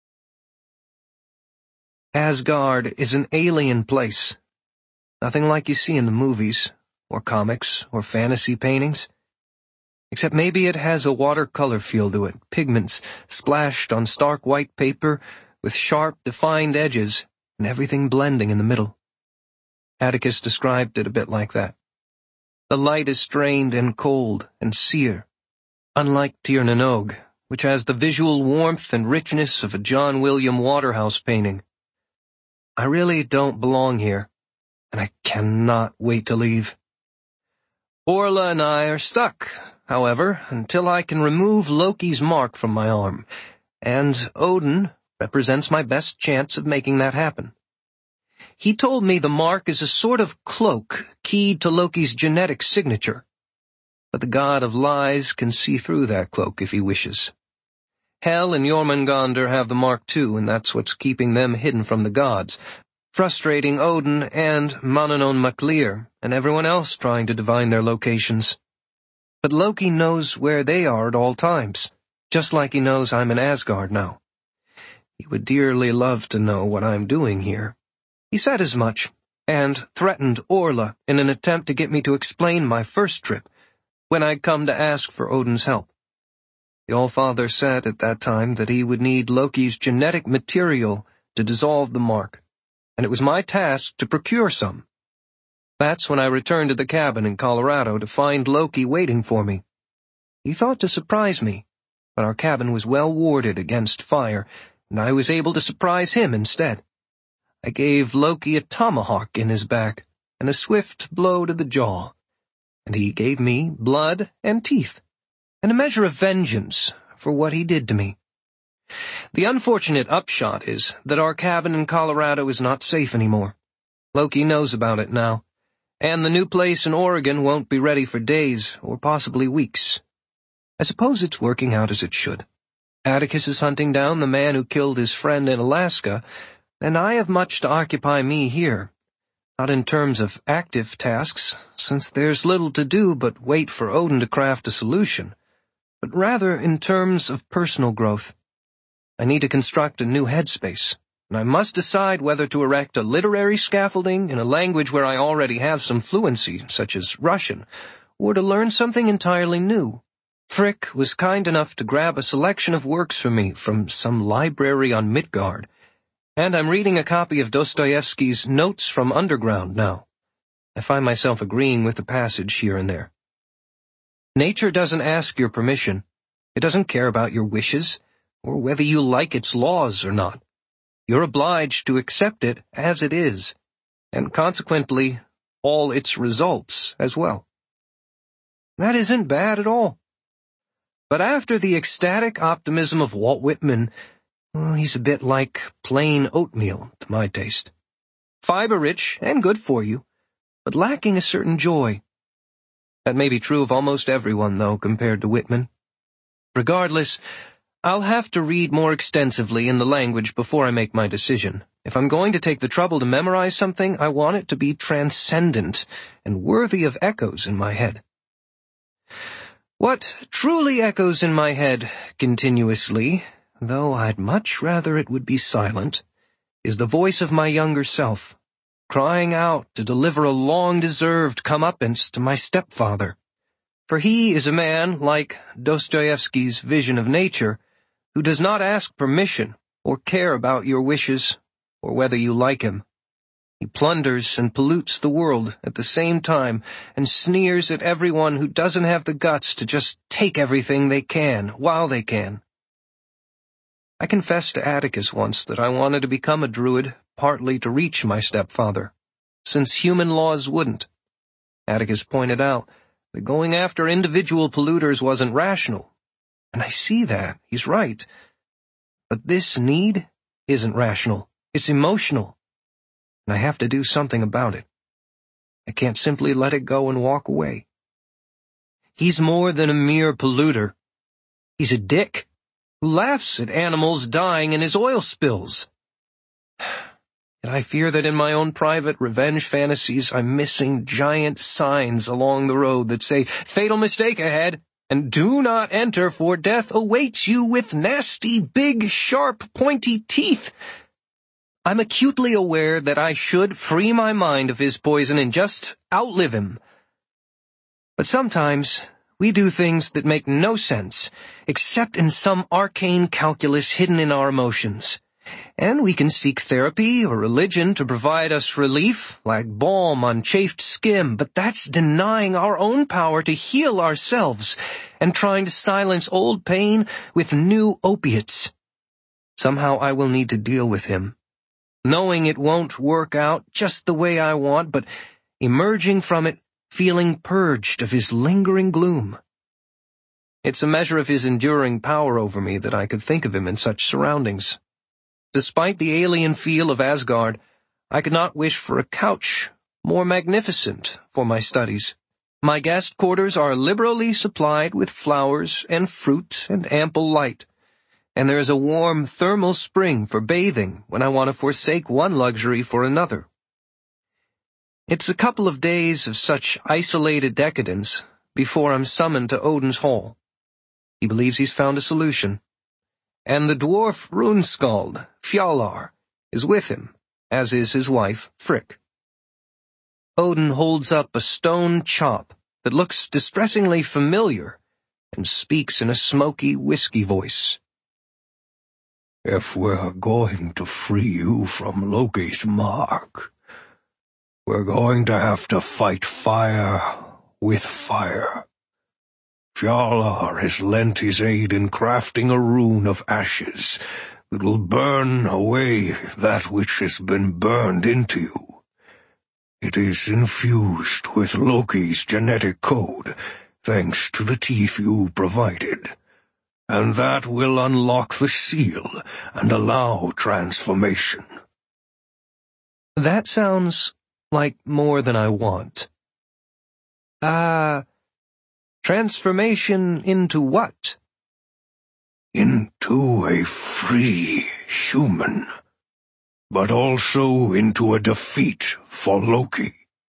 Asgard is an alien place. Nothing like you see in the movies, or comics, or fantasy paintings. Except maybe it has a watercolor feel to it, pigments splashed on stark white paper with sharp, defined edges, and everything blending in the middle. Atticus described it a bit like that. The light is strained and cold and sear, unlike Tir na Nog, which has the visual warmth and richness of a John William Waterhouse painting. I really don't belong here, and I cannot wait to leave. Orla and I are stuck, however, until I can remove Loki's mark from my arm, and Odin represents my best chance of making that happen. He told me the mark is a sort of cloak keyed to Loki's genetic signature, but the god of lies can see through that cloak if he wishes. Hel and Jormungandr have the mark too, and that's what's keeping them hidden from the gods, frustrating Odin and Manannán mac Lir and everyone else trying to divine their locations. But Loki knows where they are at all times, just like he knows I'm in Asgard now. He would dearly love to know what I'm doing here. He said as much, and threatened Orla in an attempt to get me to explain my first trip, when I'd come to ask for Odin's help. The Allfather said at that time that he would need Loki's genetic material to dissolve the mark, and it was my task to procure some. That's when I returned to the cabin in Colorado to find Loki waiting for me. He thought to surprise me, but our cabin was well warded against fire, and I was able to surprise him instead. I gave Loki a tomahawk in his back and a swift blow to the jaw, and he gave me blood and teeth, and a measure of vengeance for what he did to me. The unfortunate upshot is that our cabin in Colorado is not safe anymore. Loki knows about it now, and the new place in Oregon won't be ready for days or possibly weeks. I suppose it's working out as it should. Atticus is hunting down the man who killed his friend in Alaska, and I have much to occupy me here. Not in terms of active tasks, since there's little to do but wait for Odin to craft a solution, but rather in terms of personal growth. I need to construct a new headspace, and I must decide whether to erect a literary scaffolding in a language where I already have some fluency, such as Russian, or to learn something entirely new. Frick was kind enough to grab a selection of works for me from some library on Midgard, and I'm reading a copy of Dostoevsky's Notes from Underground now. I find myself agreeing with the passage here and there. Nature doesn't ask your permission. It doesn't care about your wishes, or whether you like its laws or not. You're obliged to accept it as it is, and consequently, all its results as well. That isn't bad at all. But after the ecstatic optimism of Walt Whitman, well, he's a bit like plain oatmeal, to my taste. Fiber-rich and good for you, but lacking a certain joy. That may be true of almost everyone, though, compared to Whitman. Regardless, I'll have to read more extensively in the language before I make my decision. If I'm going to take the trouble to memorize something, I want it to be transcendent and worthy of echoes in my head. What truly echoes in my head continuously, though I'd much rather it would be silent, is the voice of my younger self, crying out to deliver a long-deserved comeuppance to my stepfather. For he is a man, like Dostoevsky's vision of nature, who does not ask permission or care about your wishes or whether you like him. He plunders and pollutes the world at the same time and sneers at everyone who doesn't have the guts to just take everything they can while they can. I confessed to Atticus once that I wanted to become a druid, partly to reach my stepfather, since human laws wouldn't. Atticus pointed out that going after individual polluters wasn't rational. And I see that. He's right. But this need isn't rational. It's emotional. And I have to do something about it. I can't simply let it go and walk away. He's more than a mere polluter. He's a dick who laughs at animals dying in his oil spills. And I fear that in my own private revenge fantasies, I'm missing giant signs along the road that say, "Fatal mistake ahead, and do not enter, for death awaits you with nasty, big, sharp, pointy teeth." I'm acutely aware that I should free my mind of his poison and just outlive him. But sometimes we do things that make no sense, except in some arcane calculus hidden in our emotions. And we can seek therapy or religion to provide us relief, like balm on chafed skin, but that's denying our own power to heal ourselves and trying to silence old pain with new opiates. Somehow I will need to deal with him, knowing it won't work out just the way I want, but emerging from it feeling purged of his lingering gloom. It's a measure of his enduring power over me that I could think of him in such surroundings. Despite the alien feel of Asgard, I could not wish for a couch more magnificent for my studies. My guest quarters are liberally supplied with flowers and fruit and ample light, and there is a warm thermal spring for bathing when I want to forsake one luxury for another. It's a couple of days of such isolated decadence before I'm summoned to Odin's Hall. He believes he's found a solution. And the dwarf Runeskald, Fjalar, is with him, as is his wife, Frigg. Odin holds up a stone chop that looks distressingly familiar and speaks in a smoky, whiskey voice. "If we're going to free you from Loki's mark, we're going to have to fight fire with fire. Fjalar has lent his aid in crafting a rune of ashes that will burn away that which has been burned into you. It is infused with Loki's genetic code, thanks to the teeth you provided, and that will unlock the seal and allow transformation." That sounds like more than I want. Ah... Uh, Transformation into what? Into a free human, but also into a defeat for Loki.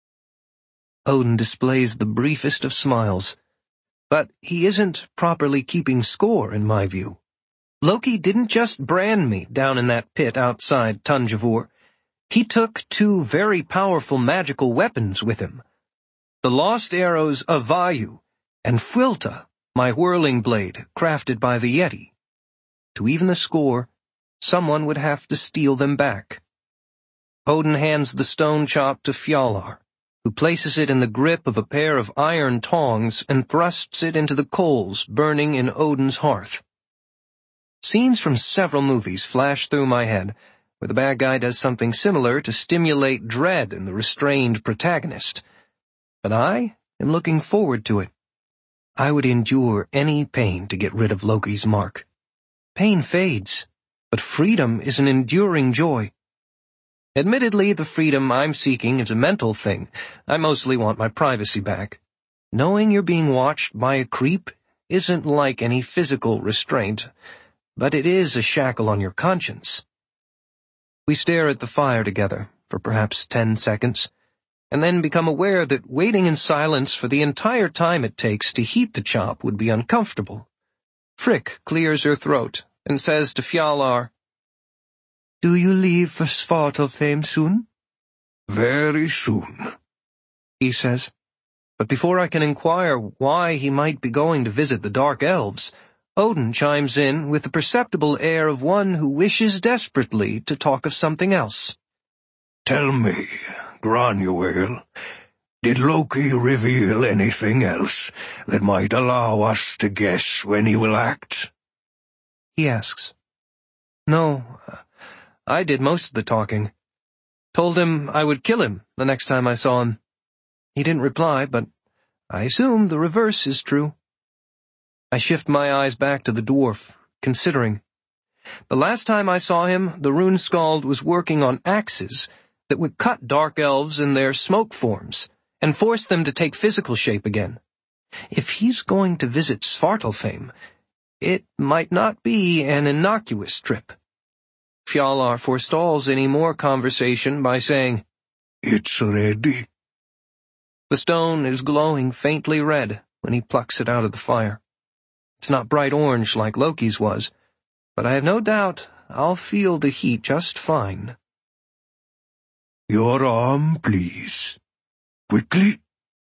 Odin displays the briefest of smiles, but he isn't properly keeping score in my view. Loki didn't just brand me down in that pit outside Tunjavur. He took two very powerful magical weapons with him. The lost arrows of Vayu, and Fwilta, my whirling blade, crafted by the Yeti. To even the score, someone would have to steal them back. Odin hands the stone chop to Fjalar, who places it in the grip of a pair of iron tongs and thrusts it into the coals burning in Odin's hearth. Scenes from several movies flash through my head, where the bad guy does something similar to stimulate dread in the restrained protagonist. But I am looking forward to it. I would endure any pain to get rid of Loki's mark. Pain fades, but freedom is an enduring joy. Admittedly, the freedom I'm seeking is a mental thing. I mostly want my privacy back. Knowing you're being watched by a creep isn't like any physical restraint, but it is a shackle on your conscience. We stare at the fire together for perhaps ten seconds, and then become aware that waiting in silence for the entire time it takes to heat the chop would be uncomfortable. Frigg clears her throat and says to Fjalar, "Do you leave for Svartalfheim soon?" "Very soon," he says. But before I can inquire why he might be going to visit the Dark Elves, Odin chimes in with the perceptible air of one who wishes desperately to talk of something else. "Tell me, Granuaile, did Loki reveal anything else that might allow us to guess when he will act?" he asks. No, I did most of the talking. Told him I would kill him the next time I saw him. He didn't reply, but I assume the reverse is true. I shift my eyes back to the dwarf, considering. The last time I saw him, the rune skald was working on axes that would cut dark elves in their smoke forms and force them to take physical shape again. If he's going to visit Svartalfheim, it might not be an innocuous trip. Fjalar forestalls any more conversation by saying, "It's ready." The stone is glowing faintly red when he plucks it out of the fire. It's not bright orange like Loki's was, but I have no doubt I'll feel the heat just fine. "Your arm, please. Quickly."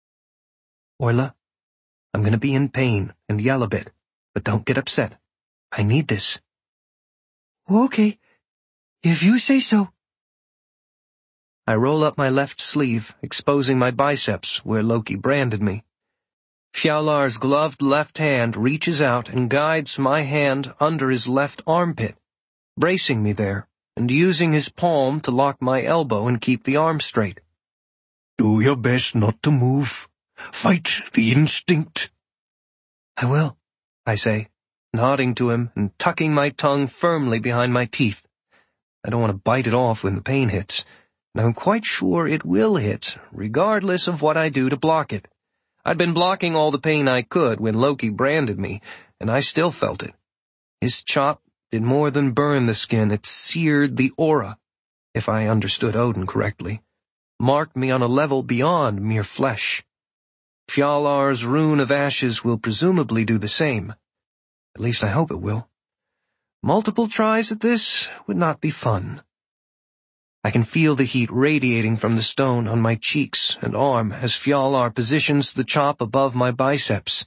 Orla, I'm gonna be in pain and yell a bit, but don't get upset. I need this. Okay, if you say so. I roll up my left sleeve, exposing my biceps where Loki branded me. Fjalar's gloved left hand reaches out and guides my hand under his left armpit, bracing me there and using his palm to lock my elbow and keep the arm straight. "Do your best not to move. Fight the instinct." "I will," I say, nodding to him and tucking my tongue firmly behind my teeth. I don't want to bite it off when the pain hits, and I'm quite sure it will hit, regardless of what I do to block it. I'd been blocking all the pain I could when Loki branded me, and I still felt it. His chop did more than burn the skin, it seared the aura, if I understood Odin correctly, marked me on a level beyond mere flesh. Fjalar's rune of ashes will presumably do the same. At least I hope it will. Multiple tries at this would not be fun. I can feel the heat radiating from the stone on my cheeks and arm as Fjalar positions the chop above my biceps.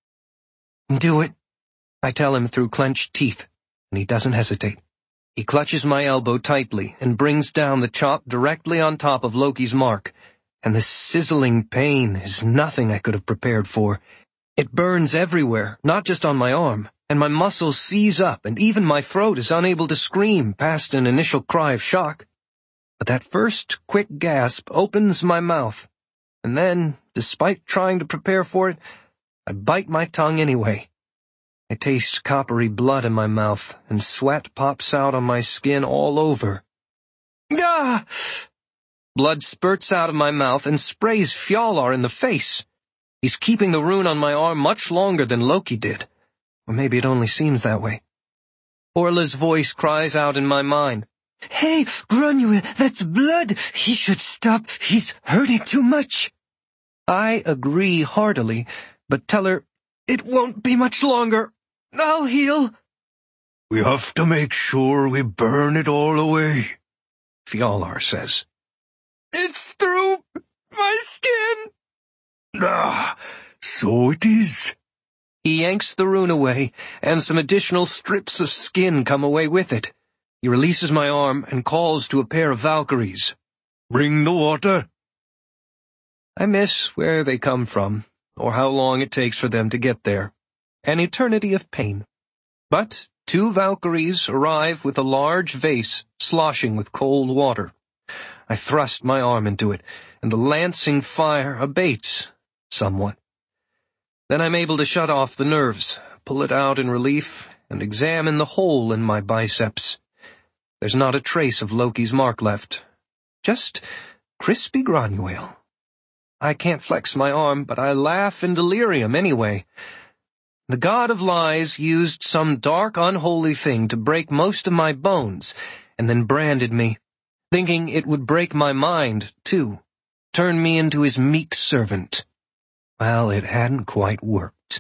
"Do it," I tell him through clenched teeth, and he doesn't hesitate. He clutches my elbow tightly and brings down the chop directly on top of Loki's mark, and the sizzling pain is nothing I could have prepared for. It burns everywhere, not just on my arm, and my muscles seize up, and even my throat is unable to scream past an initial cry of shock. But that first quick gasp opens my mouth, and then, despite trying to prepare for it, I bite my tongue anyway. I taste coppery blood in my mouth, and sweat pops out on my skin all over. Ah! Blood spurts out of my mouth and sprays Fjalar in the face. He's keeping the rune on my arm much longer than Loki did. Or maybe it only seems that way. Orla's voice cries out in my mind. "Hey, Granuel, that's blood. He should stop. He's hurting too much." I agree heartily, but tell her, "It won't be much longer. I'll heal." "We have to make sure we burn it all away," Fjalar says. "It's through my skin." "Ah, so it is." He yanks the rune away, and some additional strips of skin come away with it. He releases my arm and calls to a pair of Valkyries. "Bring the water." I miss where they come from, or how long it takes for them to get there. An eternity of pain. But two Valkyries arrive with a large vase sloshing with cold water. I thrust my arm into it, and the lancing fire abates somewhat. Then I'm able to shut off the nerves, pull it out in relief, and examine the hole in my biceps. There's not a trace of Loki's mark left. Just crispy Granuel. I can't flex my arm, but I laugh in delirium anyway. The god of lies used some dark, unholy thing to break most of my bones, and then branded me, thinking it would break my mind, too, turn me into his meek servant. Well, it hadn't quite worked.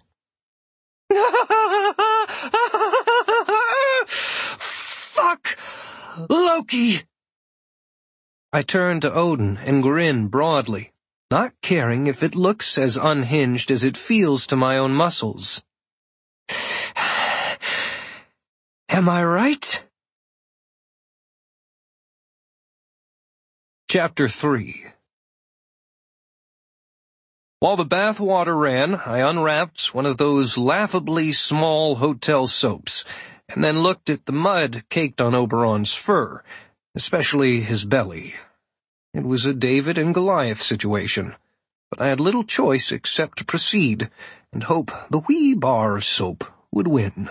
Fuck! Loki! I turn to Odin and grin broadly, not caring if it looks as unhinged as it feels to my own muscles. Am I right? Chapter three. While the bath water ran, I unwrapped one of those laughably small hotel soaps, and then looked at the mud caked on Oberon's fur, especially his belly. It was a David and Goliath situation. but I had little choice except to proceed and hope the wee bar of soap would win.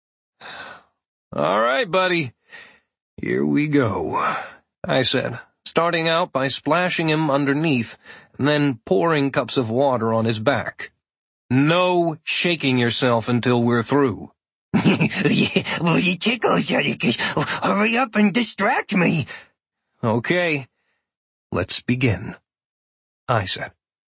"All right, buddy, here we go," I said, starting out by splashing him underneath and then pouring cups of water on his back. "No shaking yourself until we're through." Well, you tickles, Atticus. Hurry up and distract me. "Okay, let's begin," I said.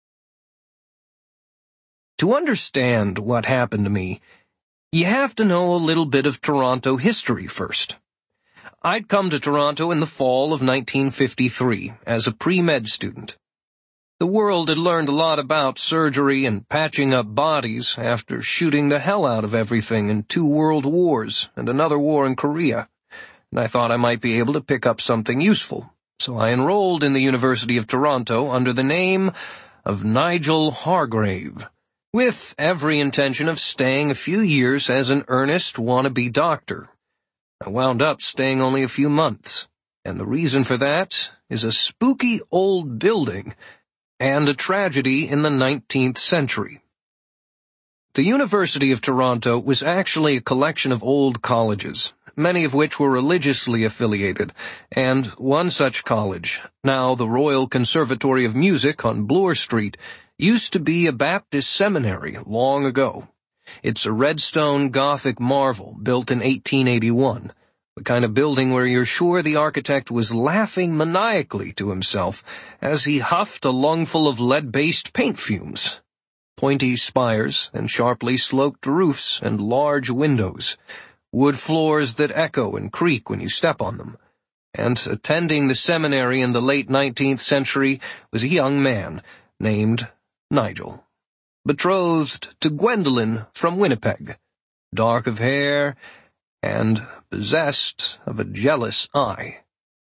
To understand what happened to me, you have to know a little bit of Toronto history first. I'd come to Toronto in the fall of nineteen fifty-three as a pre-med student. The world had learned a lot about surgery and patching up bodies after shooting the hell out of everything in two world wars and another war in Korea, and I thought I might be able to pick up something useful, so I enrolled in the University of Toronto under the name of Nigel Hargrave, with every intention of staying a few years as an earnest wannabe doctor. I wound up staying only a few months, and the reason for that is a spooky old building and a tragedy in the nineteenth century. The University of Toronto was actually a collection of old colleges, many of which were religiously affiliated, and one such college, now the Royal Conservatory of Music on Bloor Street, used to be a Baptist seminary long ago. It's a redstone Gothic marvel built in eighteen eighty-one, the kind of building where you're sure the architect was laughing maniacally to himself as he huffed a lungful of lead-based paint fumes. Pointy spires and sharply sloped roofs and large windows, wood floors that echo and creak when you step on them. And attending the seminary in the late nineteenth century was a young man named Nigel, betrothed to Gwendolyn from Winnipeg, dark of hair and possessed of a jealous eye.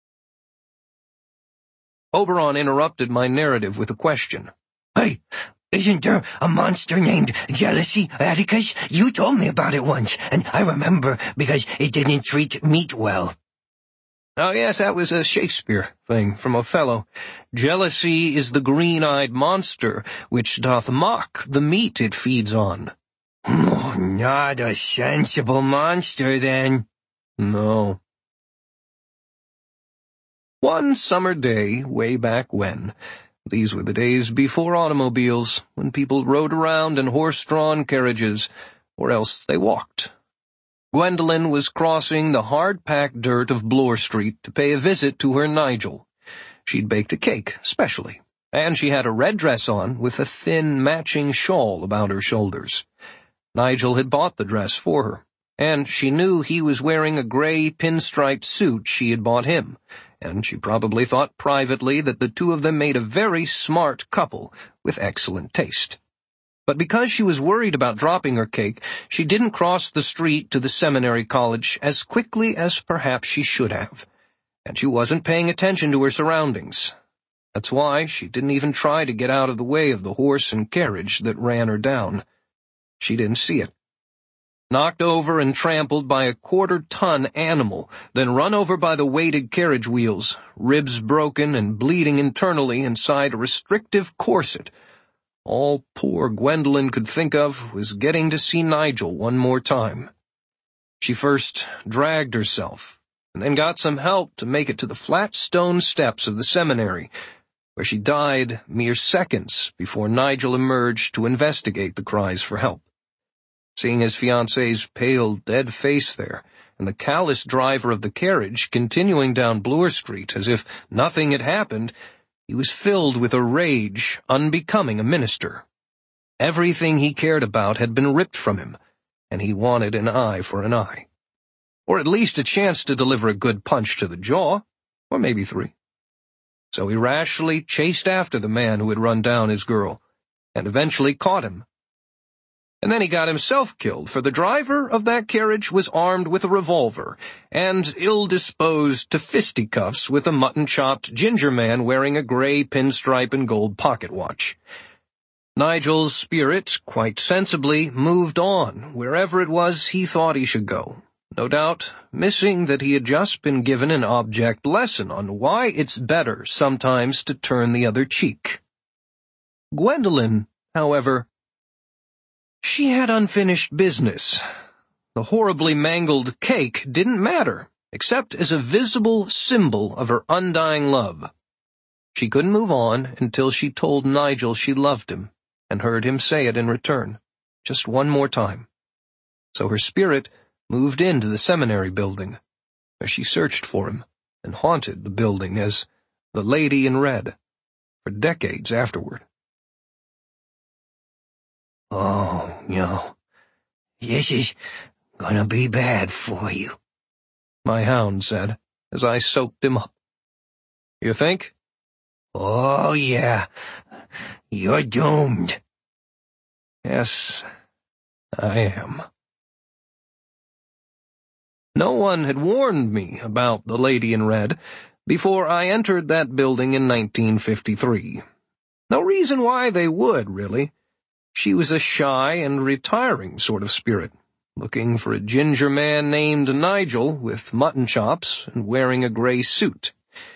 Oberon interrupted my narrative with a question. Hey, isn't there a monster named Jealousy, Atticus? You told me about it once, and I remember because it didn't treat meat well. Oh yes, that was a Shakespeare thing from Othello. Jealousy is the green-eyed monster which doth mock the meat it feeds on. Oh, not a sensible monster, then. No. One summer day, way back when, these were the days before automobiles, when people rode around in horse-drawn carriages, or else they walked. Gwendolyn was crossing the hard-packed dirt of Bloor Street to pay a visit to her Nigel. She'd baked a cake, specially, and she had a red dress on with a thin matching shawl about her shoulders. Nigel had bought the dress for her, and she knew he was wearing a gray pinstriped suit she had bought him, and she probably thought privately that the two of them made a very smart couple with excellent taste. But because she was worried about dropping her cake, she didn't cross the street to the seminary college as quickly as perhaps she should have, and she wasn't paying attention to her surroundings. That's why she didn't even try to get out of the way of the horse and carriage that ran her down. She didn't see it. Knocked over and trampled by a quarter-ton animal, then run over by the weighted carriage wheels, ribs broken and bleeding internally inside a restrictive corset. All poor Gwendolyn could think of was getting to see Nigel one more time. She first dragged herself, and then got some help to make it to the flat stone steps of the seminary, where she died mere seconds before Nigel emerged to investigate the cries for help. Seeing his fiancée's pale, dead face there, and the callous driver of the carriage continuing down Bloor Street as if nothing had happened, he was filled with a rage unbecoming a minister. Everything he cared about had been ripped from him, and he wanted an eye for an eye. Or at least a chance to deliver a good punch to the jaw, or maybe three. So he rashly chased after the man who had run down his girl, and eventually caught him. And then he got himself killed, for the driver of that carriage was armed with a revolver, and ill-disposed to fisticuffs with a mutton-chopped ginger man wearing a gray pinstripe and gold pocket watch. Nigel's spirit, quite sensibly, moved on, wherever it was he thought he should go, no doubt missing that he had just been given an object lesson on why it's better sometimes to turn the other cheek. Gwendolen, however, she had unfinished business. The horribly mangled cake didn't matter, except as a visible symbol of her undying love. She couldn't move on until she told Nigel she loved him, and heard him say it in return, just one more time. So her spirit moved into the seminary building, where she searched for him, and haunted the building as the Lady in Red, for decades afterward. Oh, no. This is gonna be bad for you, my hound said, as I soaked him up. You think? Oh, yeah. You're doomed. Yes, I am. No one had warned me about the Lady in Red before I entered that building in nineteen fifty-three. No reason why they would, really. She was a shy and retiring sort of spirit, looking for a ginger man named Nigel with mutton chops and wearing a gray suit.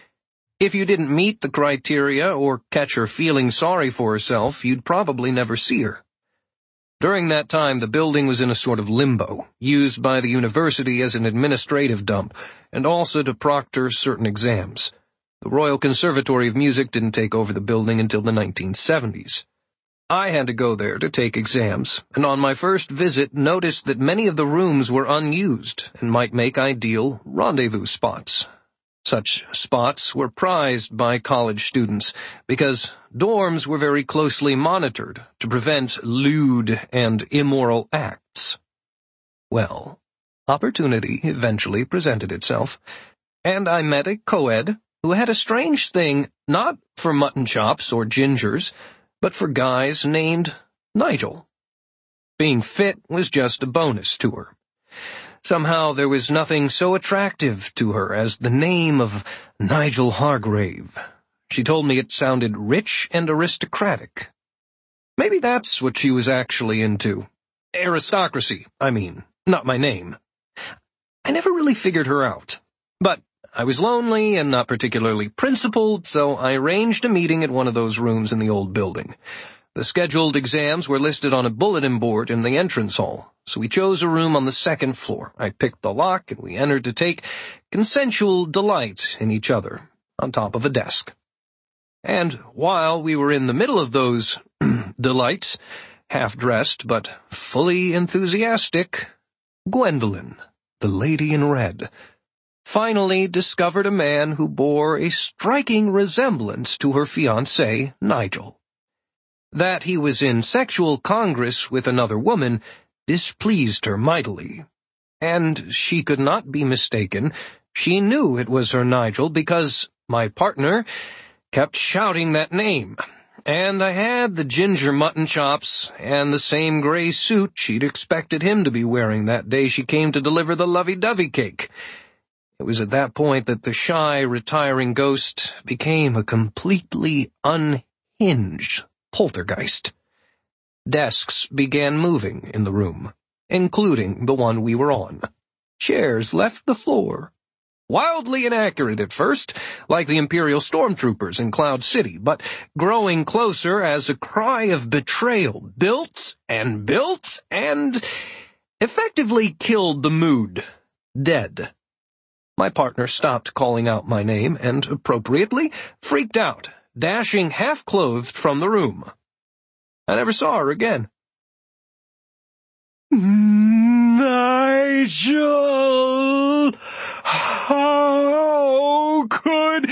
If you didn't meet the criteria or catch her feeling sorry for herself, you'd probably never see her. During that time, the building was in a sort of limbo, used by the university as an administrative dump, and also to proctor certain exams. The Royal Conservatory of Music didn't take over the building until the nineteen seventies. I had to go there to take exams, and on my first visit noticed that many of the rooms were unused and might make ideal rendezvous spots. Such spots were prized by college students because dorms were very closely monitored to prevent lewd and immoral acts. Well, opportunity eventually presented itself, and I met a co-ed who had a strange thing not for mutton chops or gingers, but for guys named Nigel. Being fit was just a bonus to her. Somehow there was nothing so attractive to her as the name of Nigel Hargrave. She told me it sounded rich and aristocratic. Maybe that's what she was actually into. Aristocracy, I mean, not my name. I never really figured her out. But I was lonely and not particularly principled, so I arranged a meeting at one of those rooms in the old building. The scheduled exams were listed on a bulletin board in the entrance hall, so we chose a room on the second floor. I picked the lock, and we entered to take consensual delight in each other, on top of a desk. And while we were in the middle of those delights, half-dressed but fully enthusiastic, Gwendolen, the Lady in Red, finally discovered a man who bore a striking resemblance to her fiancé, Nigel. That he was in sexual congress with another woman displeased her mightily. And she could not be mistaken. She knew it was her Nigel because my partner kept shouting that name, and I had the ginger mutton chops and the same gray suit she'd expected him to be wearing that day she came to deliver the lovey-dovey cake. It was at that point that the shy, retiring ghost became a completely unhinged poltergeist. Desks began moving in the room, including the one we were on. Chairs left the floor. Wildly inaccurate at first, like the Imperial stormtroopers in Cloud City, but growing closer as a cry of betrayal built and built and effectively killed the mood. Dead. My partner stopped calling out my name and, appropriately, freaked out, dashing half-clothed from the room. I never saw her again. Nigel! How could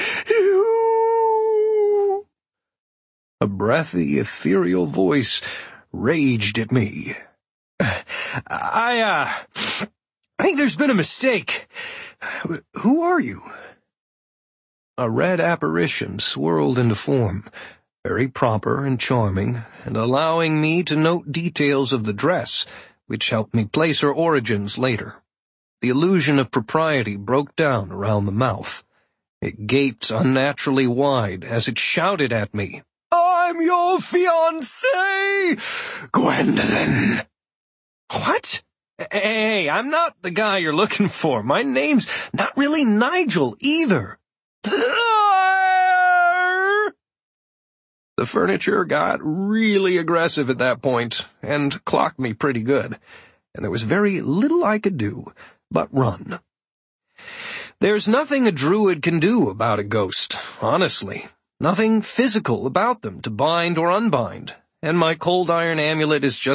you? A breathy, ethereal voice raged at me. I, uh, I think there's been a mistake. Who are you? A red apparition swirled into form, very proper and charming, and allowing me to note details of the dress, which helped me place her origins later. The illusion of propriety broke down around the mouth. It gaped unnaturally wide as it shouted at me, I'm your fiancé, Gwendolen. What? Hey, I'm not the guy you're looking for. My name's not really Nigel either. The The furniture got really aggressive at that point, and clocked me pretty good, and there was very little I could do but run. There's nothing a druid can do about a ghost, honestly. Nothing physical about them to bind or unbind, and my cold iron amulet is just